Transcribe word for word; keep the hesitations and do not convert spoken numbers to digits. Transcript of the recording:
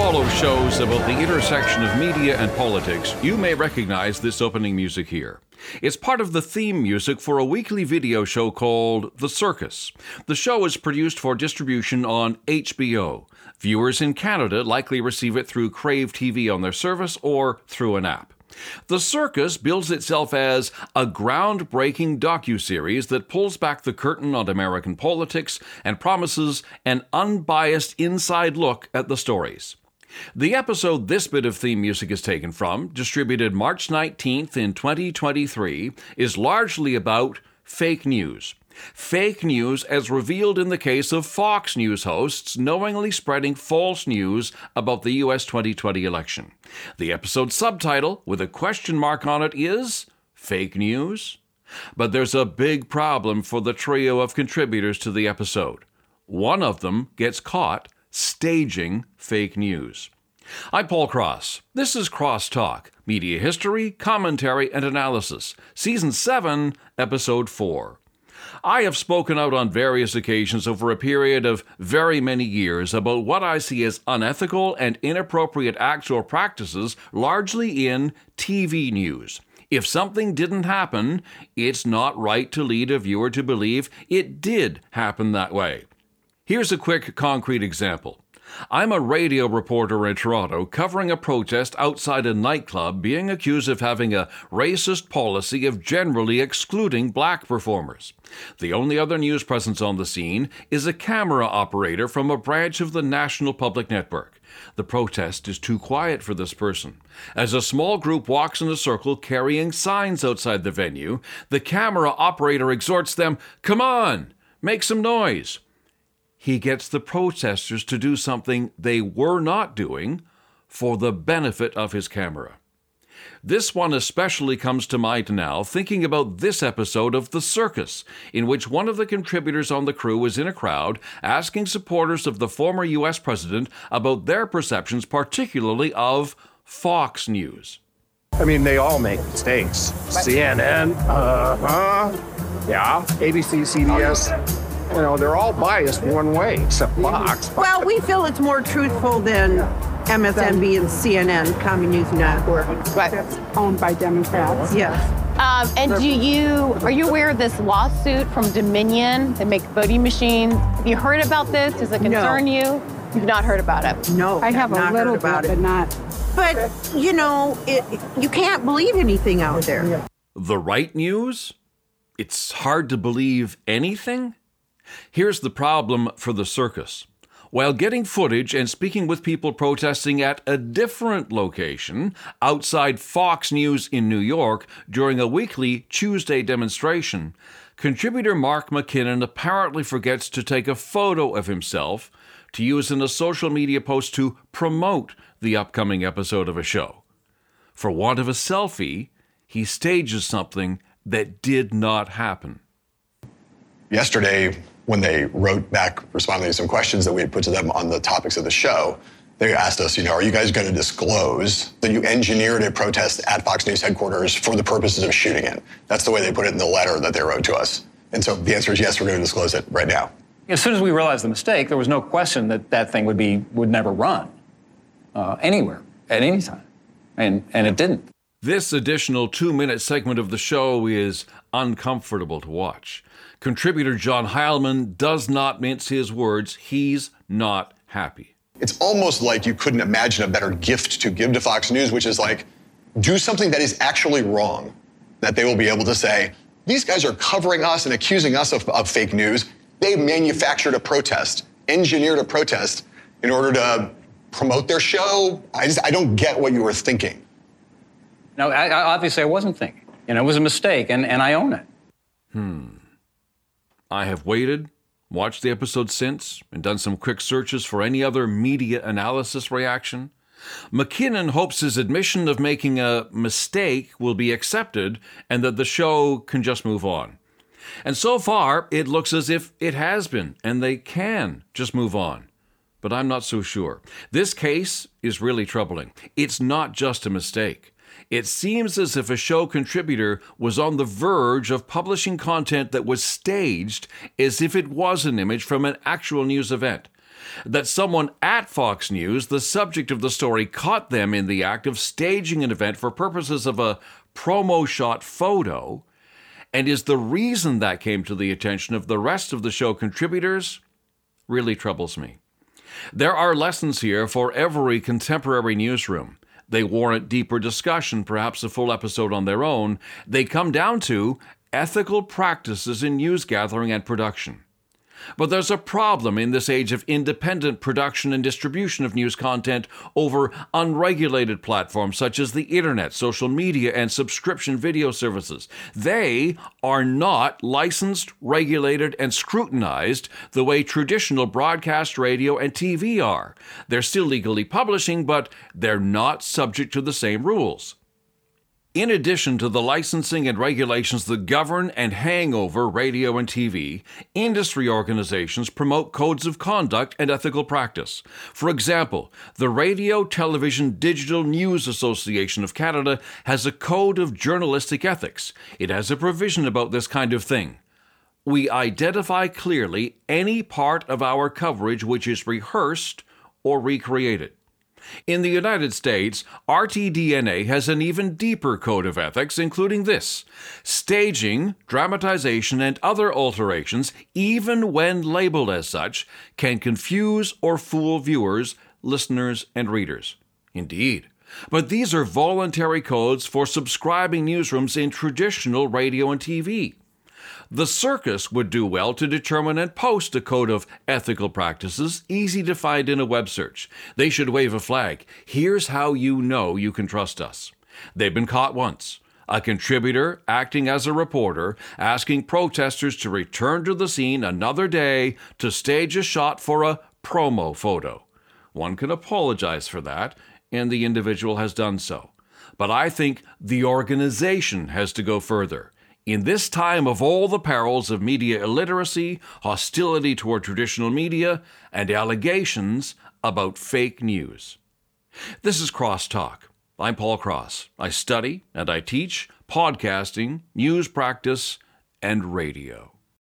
follow shows about the intersection of media and politics, you may recognize this opening music here. It's part of the theme music for a weekly video show called The Circus. The show is produced for distribution on H B O. Viewers in Canada likely receive it through Crave T V on their service or through an app. The Circus bills itself as a groundbreaking docuseries that pulls back the curtain on American politics and promises an unbiased inside look at the stories. The episode this bit of theme music is taken from, distributed March nineteenth in twenty twenty-three, is largely about fake news. Fake news as revealed in the case of Fox News hosts knowingly spreading false news about the U S twenty twenty election. The episode subtitle, with a question mark on it, is Fake News? But there's a big problem for the trio of contributors to the episode. One of them gets caught staging fake news. I'm Paul Cross. This is Crosstalk, media history, commentary, and analysis, Season seven, Episode four. I have spoken out on various occasions over a period of very many years about what I see as unethical and inappropriate acts or practices, largely in T V news. If something didn't happen, it's not right to lead a viewer to believe it did happen that way. Here's a quick, concrete example. I'm a radio reporter in Toronto covering a protest outside a nightclub being accused of having a racist policy of generally excluding black performers. The only other news presence on the scene is a camera operator from a branch of the National Public Network. The protest is too quiet for this person. As a small group walks in a circle carrying signs outside the venue, the camera operator exhorts them, "Come on, make some noise." He gets the protesters to do something they were not doing for the benefit of his camera. This one especially comes to mind now, thinking about this episode of The Circus, in which one of the contributors on the crew is in a crowd asking supporters of the former U S president about their perceptions, particularly of Fox News. I mean, they all make mistakes. C N N, uh-huh, yeah, A B C, C B S. You know, they're all biased one way, except Fox. Well, we feel it's more truthful than M S N B and C N N, Common News Network. But owned by Democrats. Yes. Um, and do you, are you aware of this lawsuit from Dominion? They make voting machines. Have you heard about this? Does it concern No. you? You've not heard about it? No, I have not a little heard about bit, it. but not. But, you know, it, you can't believe anything out there. The right news? It's hard to believe anything? Here's the problem for The Circus. While getting footage and speaking with people protesting at a different location, outside Fox News in New York, during a weekly Tuesday demonstration, contributor Mark McKinnon apparently forgets to take a photo of himself to use in a social media post to promote the upcoming episode of a show. For want of a selfie, he stages something that did not happen. Yesterday, when they wrote back responding to some questions that we had put to them on the topics of the show, they asked us, you know, are you guys going to disclose that you engineered a protest at Fox News headquarters for the purposes of shooting it? That's the way they put it in the letter that they wrote to us. And so the answer is yes, we're going to disclose it right now. As soon as we realized the mistake, there was no question that that thing would be would never run uh, anywhere at any time, and and it didn't. This additional two-minute segment of the show is uncomfortable to watch. Contributor John Heilman does not mince his words. He's not happy. It's almost like you couldn't imagine a better gift to give to Fox News, which is like, do something that is actually wrong, that they will be able to say, these guys are covering us and accusing us of, of fake news. They manufactured a protest, engineered a protest in order to promote their show. I just, I don't get what you were thinking. No, I, I, obviously I wasn't thinking. You know, it was a mistake, and, and I own it. Hmm. I have waited, watched the episode since, and done some quick searches for any other media analysis reaction. McKinnon hopes his admission of making a mistake will be accepted and that the show can just move on. And so far, it looks as if it has been, and they can just move on. But I'm not so sure. This case is really troubling. It's not just a mistake. It seems as if a show contributor was on the verge of publishing content that was staged as if it was an image from an actual news event. that someone at Fox News, the subject of the story, caught them in the act of staging an event for purposes of a promo shot photo, and is the reason that came to the attention of the rest of the show contributors, really troubles me. There are lessons here for every contemporary newsroom. They warrant deeper discussion, perhaps a full episode on their own. They come down to ethical practices in news gathering and production. But there's a problem in this age of independent production and distribution of news content over unregulated platforms such as the internet, social media, and subscription video services. They are not licensed, regulated, and scrutinized the way traditional broadcast radio and T V are. They're still legally publishing, but they're not subject to the same rules. In addition to the licensing and regulations that govern and hang over radio and T V, industry organizations promote codes of conduct and ethical practice. For example, the Radio, Television, Digital News Association of Canada has a code of journalistic ethics. It has a provision about this kind of thing. We identify clearly any part of our coverage which is rehearsed or recreated. In the United States, R T D N A has an even deeper code of ethics, including this: staging, dramatization, and other alterations, even when labeled as such, can confuse or fool viewers, listeners, and readers. Indeed. But these are voluntary codes for subscribing newsrooms in traditional radio and T V. The circus would do well to determine and post a code of ethical practices, easy to find in a web search. They should wave a flag. Here's how you know you can trust us. They've been caught once. A contributor, acting as a reporter, asking protesters to return to the scene another day to stage a shot for a promo photo. One can apologize for that, and the individual has done so. But I think the organization has to go further. In this time of all the perils of media illiteracy, hostility toward traditional media, and allegations about fake news. This is Crosstalk. I'm Paul Cross. I study and I teach podcasting, news practice, and radio.